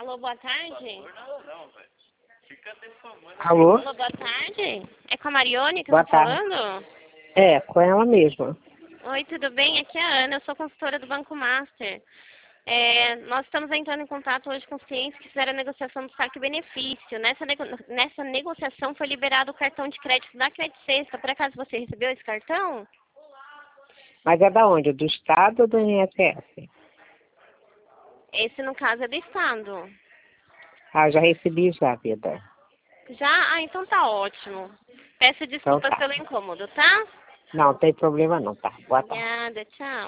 Alô, boa tarde. Alô? Alô, boa tarde. É com a Marione que eu Boa tô tarde. falando? É, com ela mesma. Oi, tudo bem? Aqui é a Ana, eu sou consultora do Banco Master. Nós estamos entrando em contato hoje com os clientes que fizeram a negociação do saque benefício. Nessa negociação foi liberado o cartão de crédito da Credit Sexta. Por acaso você recebeu esse cartão? Mas é da onde? Do Estado ou do INSS? Esse, no caso, é do Estado. Ah, já recebi já, vida. Já? Ah, então tá ótimo. Peço Então desculpas tá. pelo incômodo, tá? Não, tem problema não, tá? Boa tarde. Obrigada, tchau.